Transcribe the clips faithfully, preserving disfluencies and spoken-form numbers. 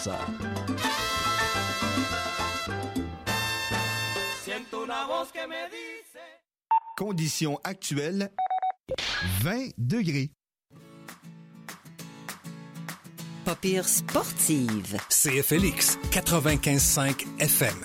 Salsa. Conditions actuelles, vingt degrés. Pas pire sportive. C F L X quatre-vingt-quinze cinq F M.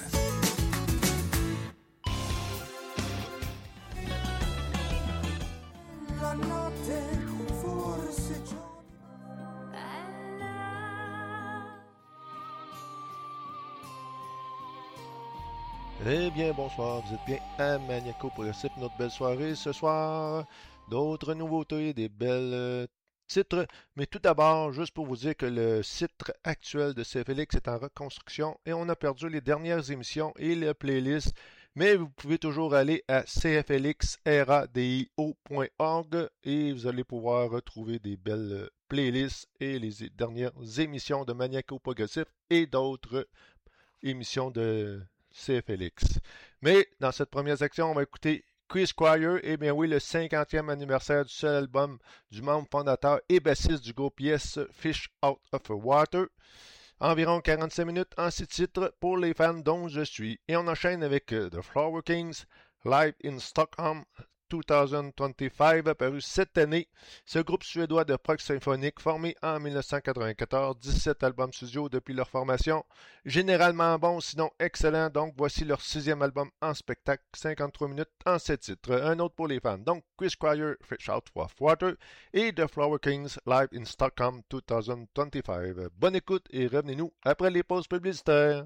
Eh bien, bonsoir, vous êtes bien à Maniaco Progressif, notre belle soirée ce soir. D'autres nouveautés, des belles euh, titres. Mais tout d'abord, juste pour vous dire que le site actuel de C F L X est en reconstruction et on a perdu les dernières émissions et les playlists. Mais vous pouvez toujours aller à c f l x radio point org et vous allez pouvoir retrouver des belles playlists et les dernières émissions de Maniaco Progressif et d'autres émissions de C F L X. Mais dans cette première section, on va écouter Chris Squire, et bien oui, le cinquantième anniversaire du seul album du membre fondateur et bassiste du groupe Yes, Fish Out of the Water. Environ quarante-cinq minutes en six titres pour les fans dont je suis. Et on enchaîne avec uh, The Flower Kings, Live in Stockholm deux mille vingt-cinq, apparu cette année. Ce groupe suédois de prog symphonique formé en dix-neuf cent quatre-vingt-quatorze, dix-sept albums studio depuis leur formation. Généralement bons, sinon excellents, donc voici leur sixième album en spectacle, cinquante-trois minutes en sept titres. Un autre pour les fans, donc Chris Squire, Fish Out of Water et The Flower Kings, Live in Stockholm deux mille vingt-cinq. Bonne écoute et revenez-nous après les pauses publicitaires.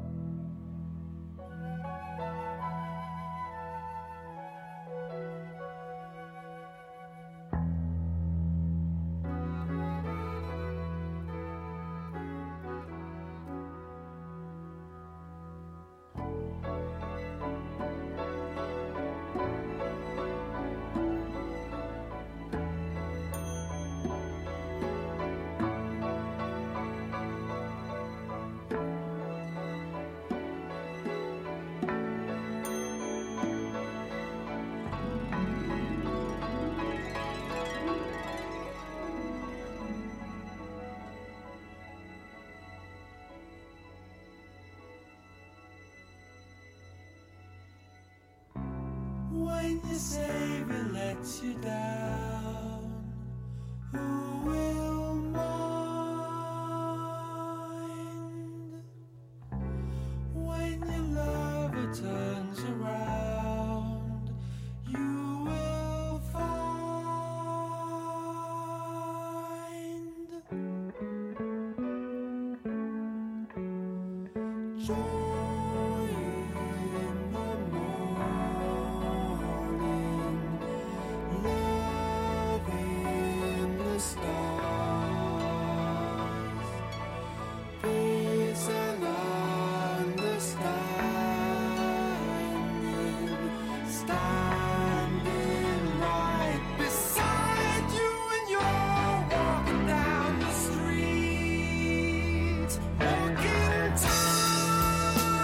When your Savior lets you down, who will mind? When your lover turns around, you will find joy. Walking time.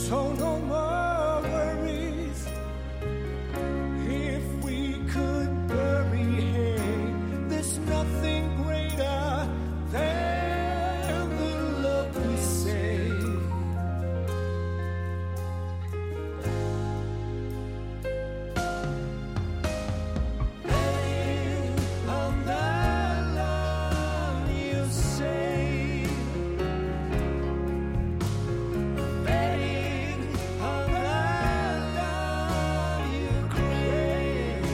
So no more worries. If we could bury him, there's nothing greater than the love we save. Betting on the love you save. Betting on the love you create.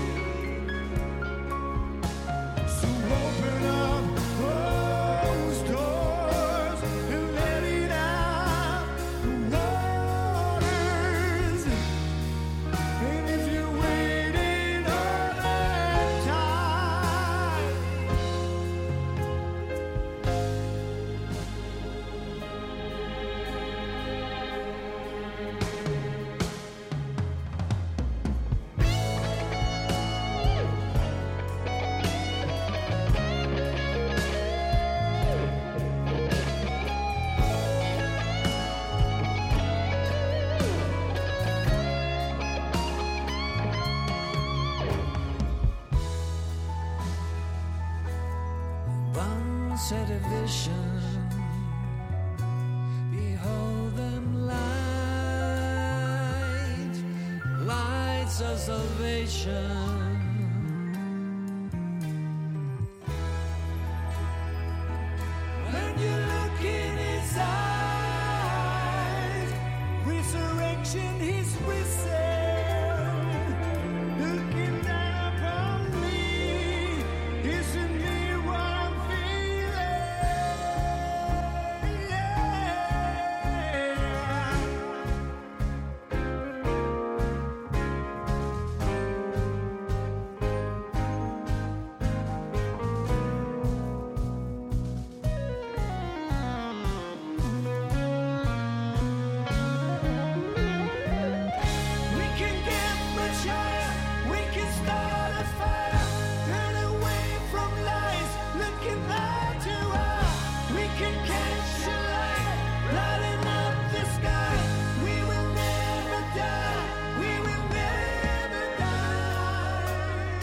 So open up those doors and let it out the waters. And if you're waiting all that time, once had a vision, behold them light, lights of salvation. When you look in his eyes, resurrection is risen. Looking down upon me, isn't me what I'm feeling? We can get much higher, we can start a fire, turn away from lies, looking back to us. We can catch a light, lighting up the sky. We will never die, we will never die.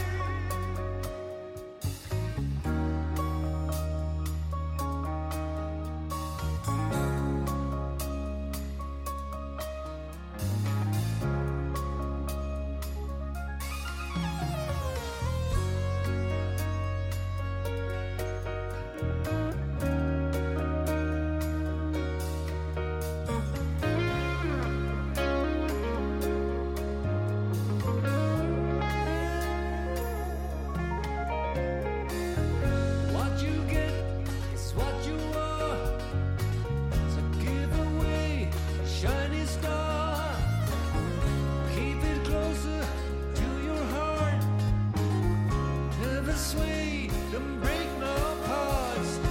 What you get is what you are. So give away a shiny star. Keep it closer to your heart. Never sway, don't break no hearts.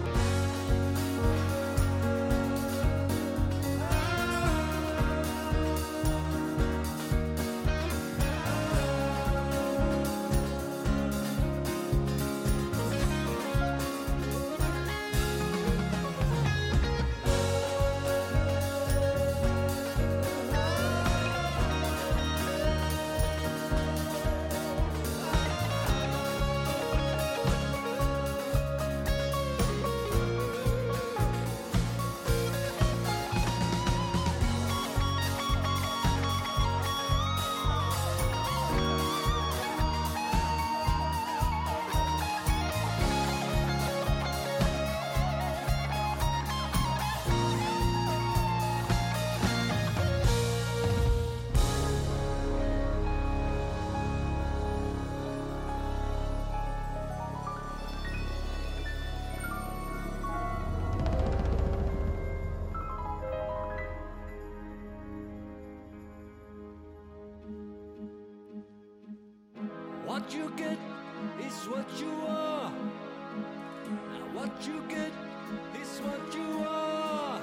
What you get is what you are. Now what you get is what you are.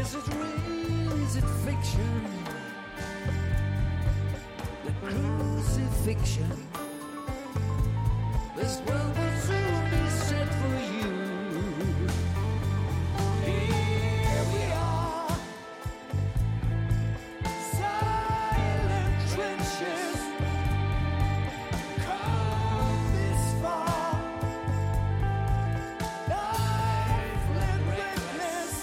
Is it real? Is it fiction? The crucifixion. This world will soon be set for you. Here we are, silent trenches. Come this far, lifeless reckless.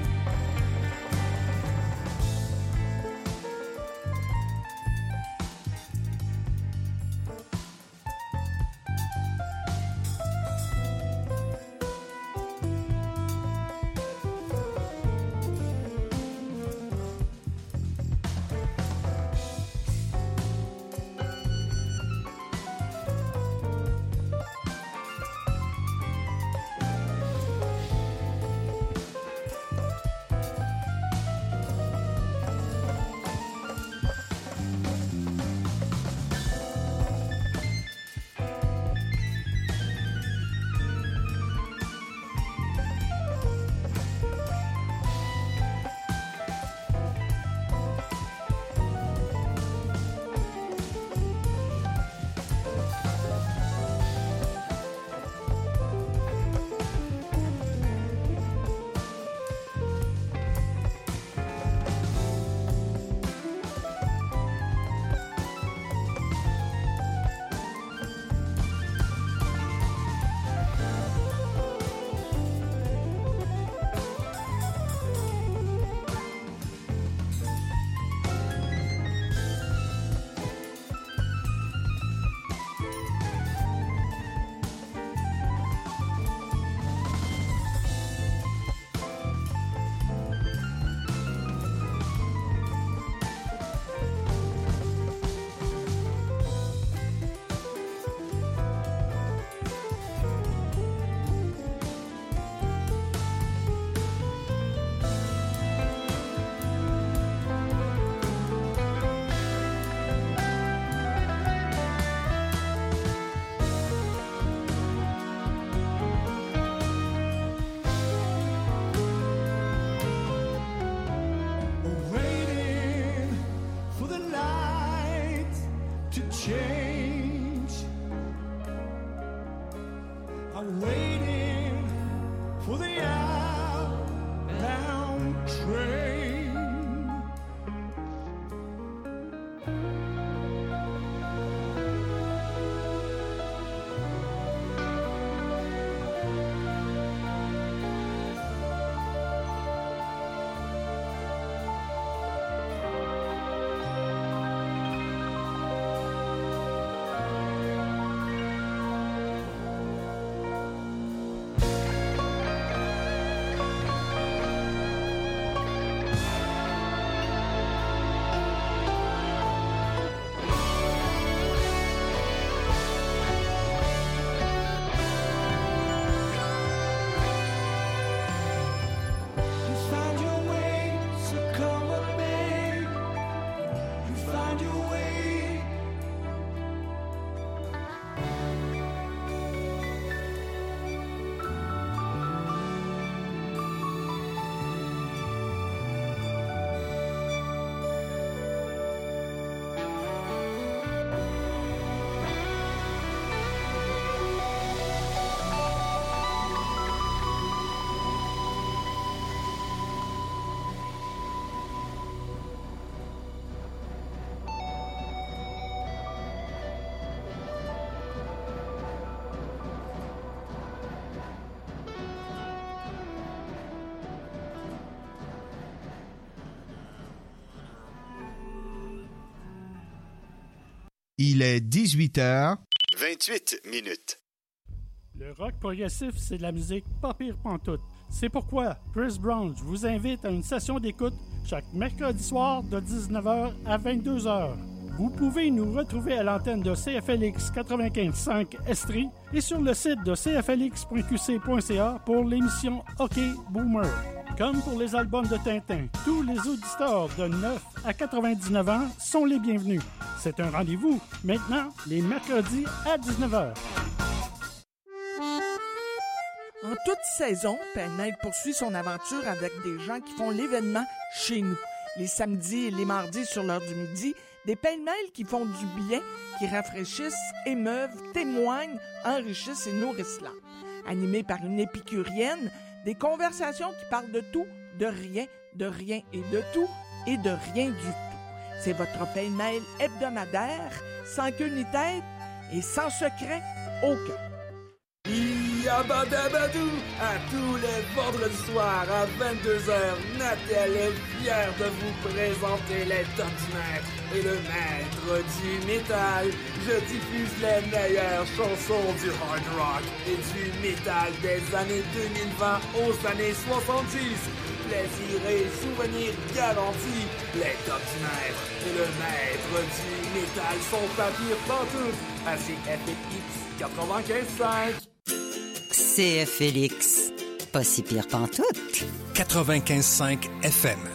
I'm waiting for the outbound train. You found your way, so come with me. You found your way. Il est dix-huit heures vingt-huit minutes. Le rock progressif, c'est de la musique pas pire pantoute. C'est pourquoi Chris Brown vous invite à une session d'écoute chaque mercredi soir de dix-neuf heures à vingt-deux heures. Vous pouvez nous retrouver à l'antenne de C F L X quatre-vingt-quinze virgule cinq Estrie et sur le site de c f l x point q c point c a pour l'émission OK Boomer. Comme pour les albums de Tintin, tous les auditeurs de neuf à quatre-vingt-dix-neuf ans sont les bienvenus. C'est un rendez-vous, maintenant, les mercredis à dix-neuf heures. En toute saison, Pêle-mêle poursuit son aventure avec des gens qui font l'événement chez nous. Les samedis et les mardis sur l'heure du midi, des pêle-mêles qui font du bien, qui rafraîchissent, émeuvent, témoignent, enrichissent et nourrissent l'âme. Animés par une épicurienne, des conversations qui parlent de tout, de rien, de rien et de tout, et de rien du tout. C'est votre pêle-mêle hebdomadaire, sans queue ni tête et sans secret aucun. Yabadabadou! À tous les vendredis soirs à vingt-deux heures, Natel est fier de vous présenter les Top du Maître et le maître du métal. Je diffuse les meilleures chansons du hard rock et du métal des années deux mille vingt aux années soixante-dix. Plaisir et souvenirs garantis. Les Top du Maître et le maître du métal sont papier pantoute à C F X quatre-vingt-quinze cinq. C F L X, pas si pire pantoute. quatre-vingt-quinze cinq F M.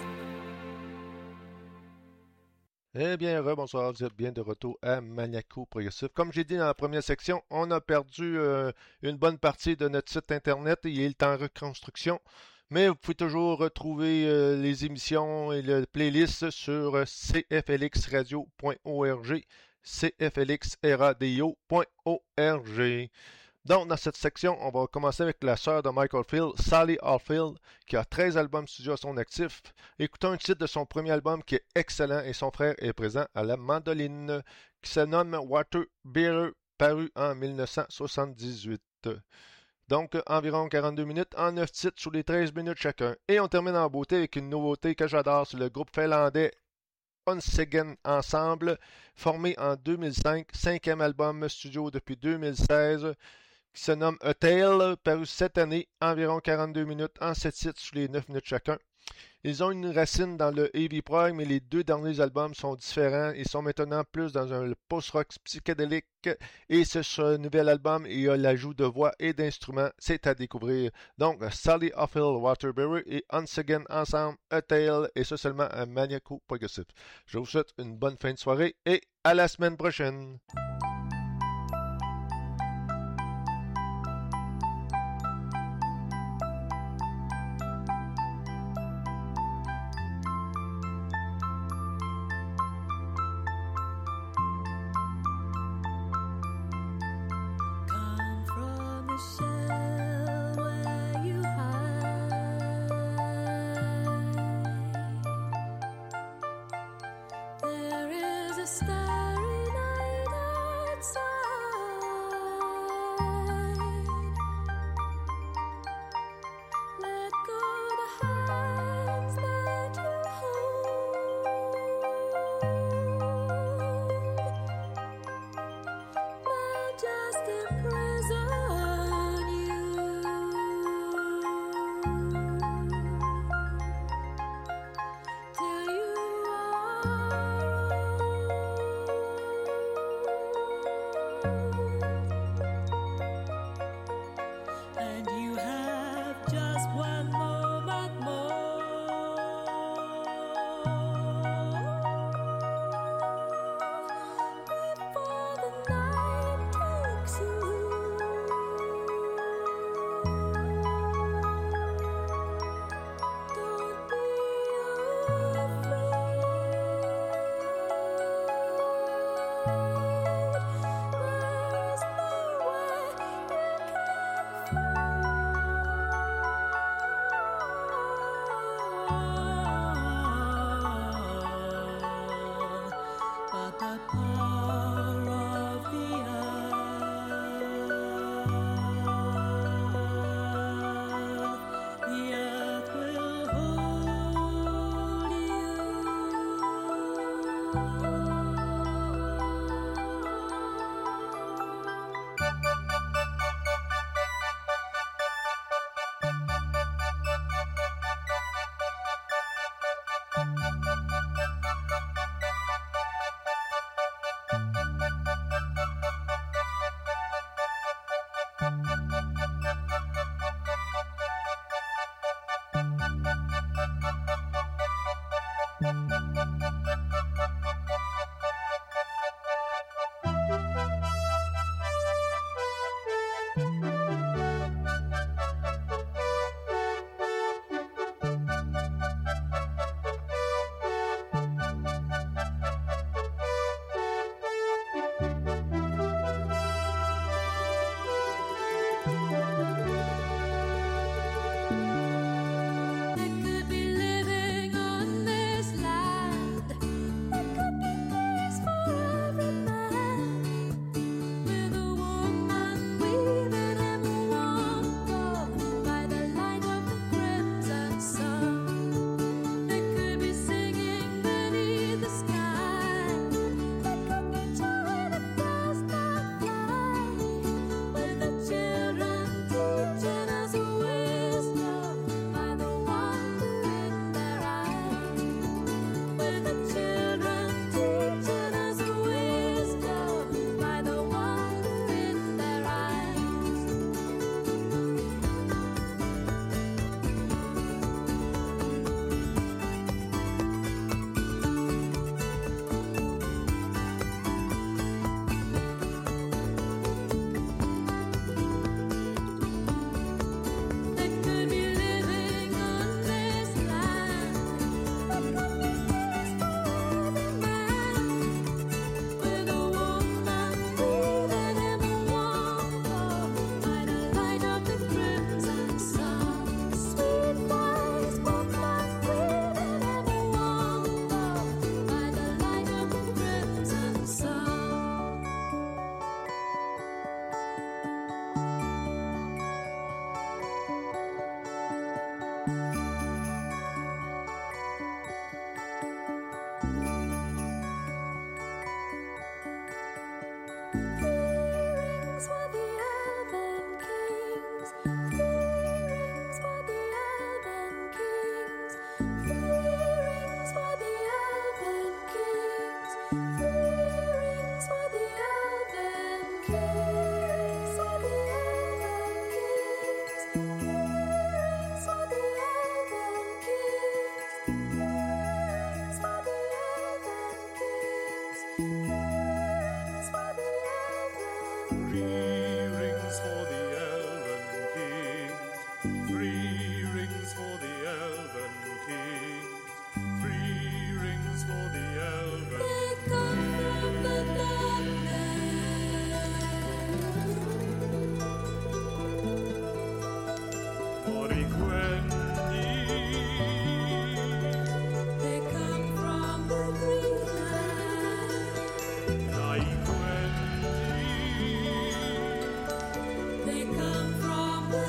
Eh bien, rebonsoir, vous êtes bien de retour à Maniaco Progressif. Comme j'ai dit dans la première section, on a perdu euh, une bonne partie de notre site internet. Il est en reconstruction. Mais vous pouvez toujours retrouver euh, les émissions et le playlist sur euh, c f l x radio point org, c f l x radio point org. Donc, dans cette section, on va commencer avec la sœur de Michael Field, Sally Oldfield, qui a treize albums studio à son actif. Écoutons un titre de son premier album qui est excellent et son frère est présent à la mandoline, qui se nomme Water Bearer, paru en dix-neuf cent soixante-dix-huit. Donc, environ quarante-deux minutes, en neuf titres sous les treize minutes chacun. Et on termine en beauté avec une nouveauté que j'adore, c'est le groupe finlandais Once Ensemble, formé en deux mille cinq, cinquième album studio depuis deux mille seize, qui se nomme A Tale, paru cette année, environ quarante-deux minutes, en sept titres sous les neuf minutes chacun. Ils ont une racine dans le heavy prog, mais les deux derniers albums sont différents. Ils sont maintenant plus dans un post-rock psychédélique. Et ce, ce nouvel album, il y a l'ajout de voix et d'instruments. C'est à découvrir. Donc, Sally Oldfield, Waterbury et Once Again Ensemble, A Tale, et ça seulement un Maniaco Progressif. Je vous souhaite une bonne fin de soirée et à la semaine prochaine. There is a starry night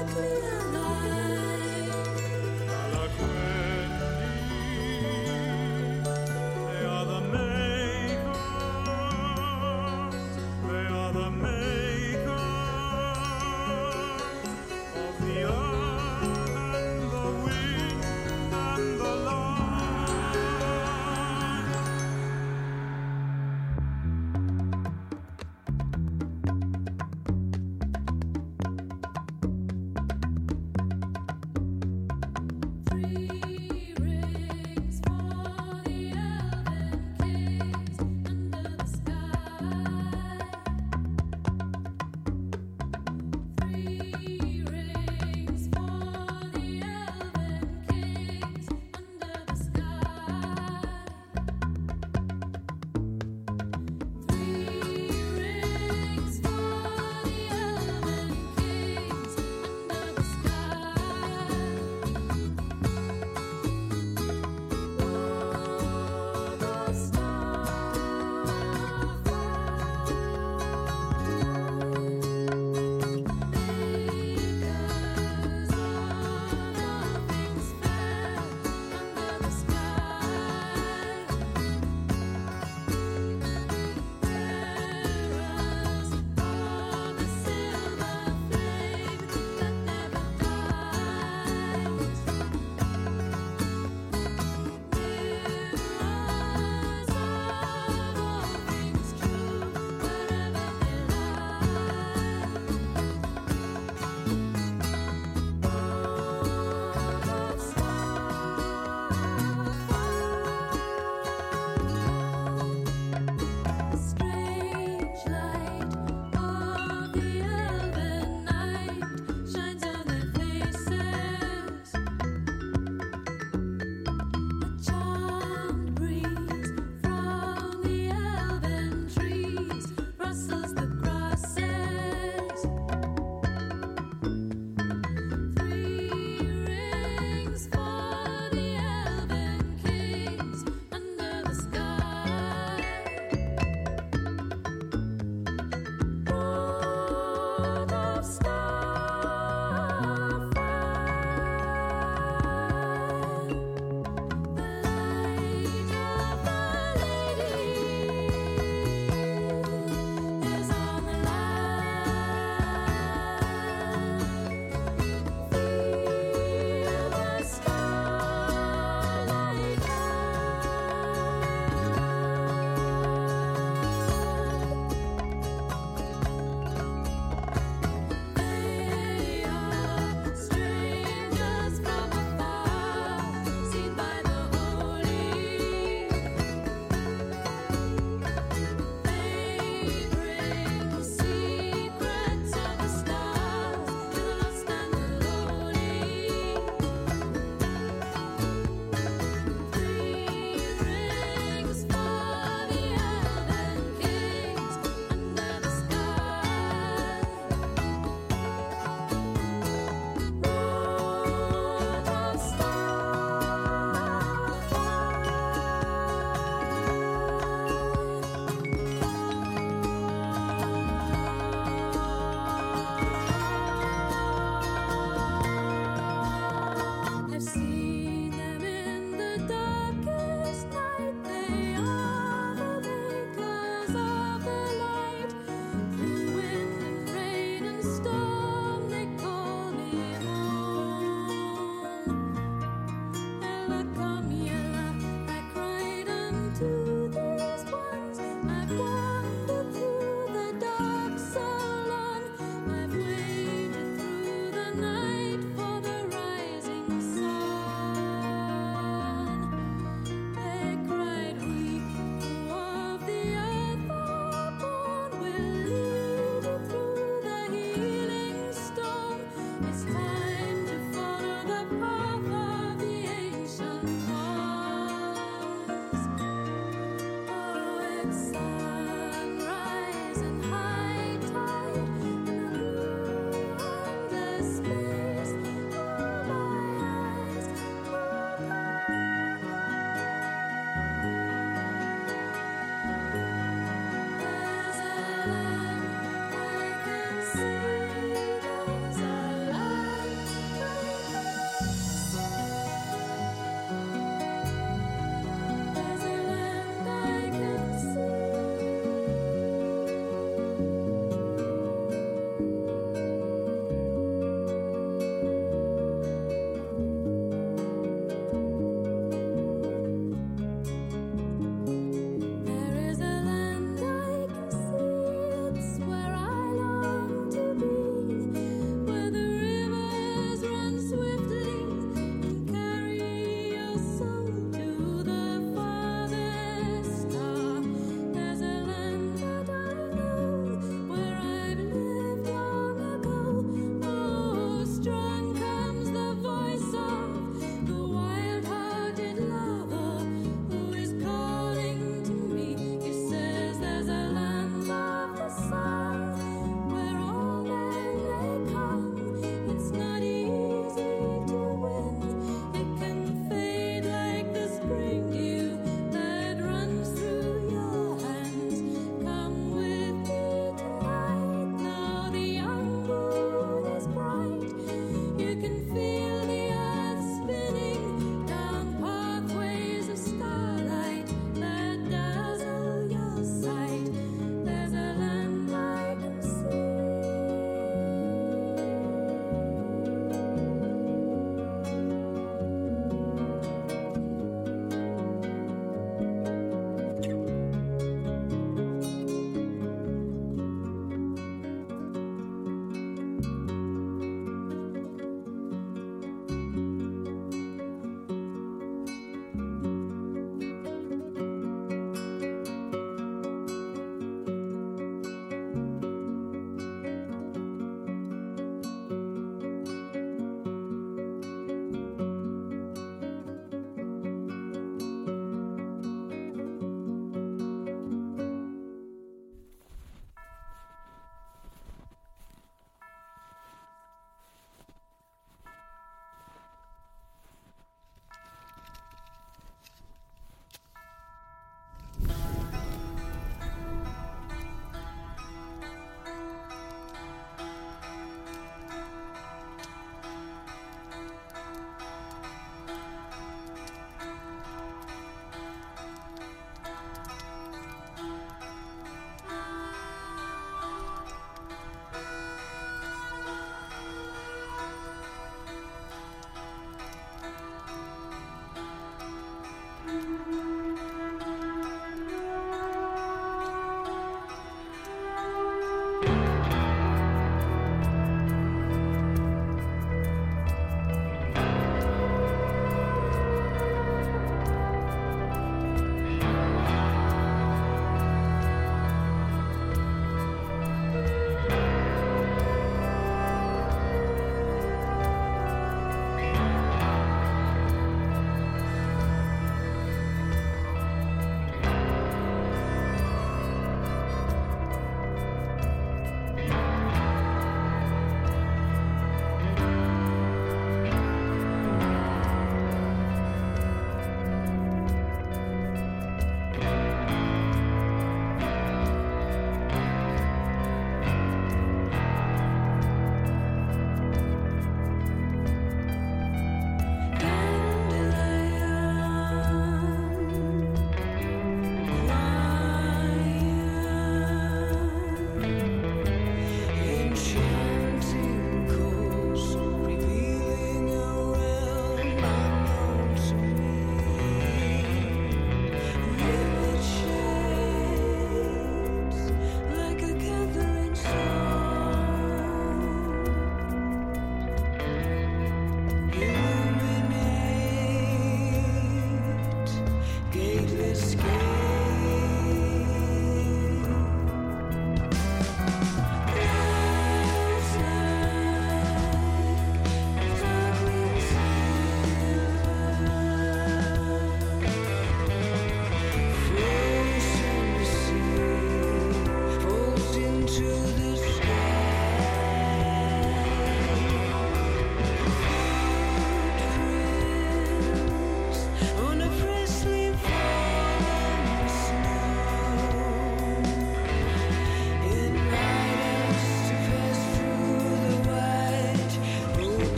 Three rings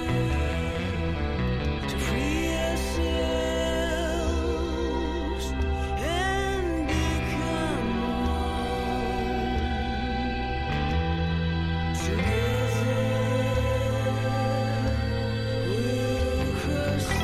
to free ourselves and become one. Together we'll cross the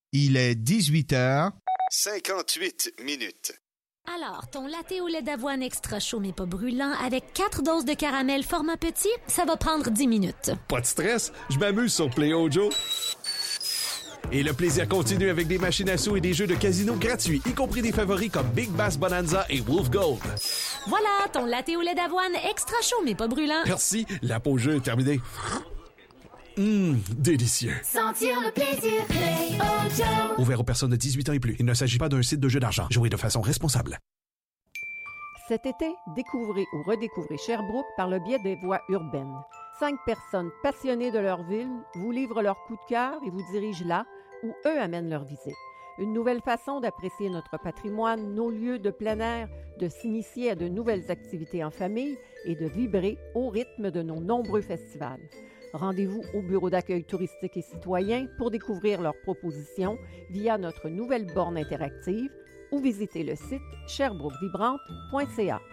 Il est dix-huit heures cinquante-huit minutes. Alors, ton latte au lait d'avoine extra chaud mais pas brûlant avec quatre doses de caramel format petit, ça va prendre dix minutes. Pas de stress, je m'amuse sur Play Ojo. Et le plaisir continue avec des machines à sous et des jeux de casino gratuits, y compris des favoris comme Big Bass Bonanza et Wolf Gold. Voilà, ton latte au lait d'avoine extra chaud mais pas brûlant. Merci, la pause jeu est terminée. Hum, délicieux. Sentir le plaisir, Play Ojo. Ouvert aux personnes de dix-huit ans et plus. Il ne s'agit pas d'un site de jeu d'argent. Jouez de façon responsable. Cet été, découvrez ou redécouvrez Sherbrooke par le biais des voix urbaines. Cinq personnes passionnées de leur ville vous livrent leur coup de cœur et vous dirigent là où eux amènent leur visite. Une nouvelle façon d'apprécier notre patrimoine, nos lieux de plein air, de s'initier à de nouvelles activités en famille et de vibrer au rythme de nos nombreux festivals. Rendez-vous au bureau d'accueil touristique et citoyen pour découvrir leurs propositions via notre nouvelle borne interactive ou visiter le site sherbrooke vibrante point c a.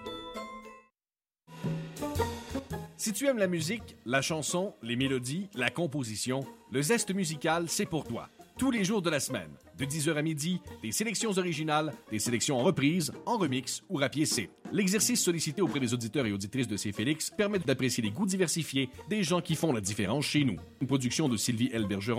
Si tu aimes la musique, la chanson, les mélodies, la composition, le zeste musical, c'est pour toi. Tous les jours de la semaine, de dix heures à midi, des sélections originales, des sélections en reprise, en remix ou rapiécé. L'exercice sollicité auprès des auditeurs et auditrices de C F L X permet d'apprécier les goûts diversifiés des gens qui font la différence chez nous. Une production de Sylvie L. Bergeron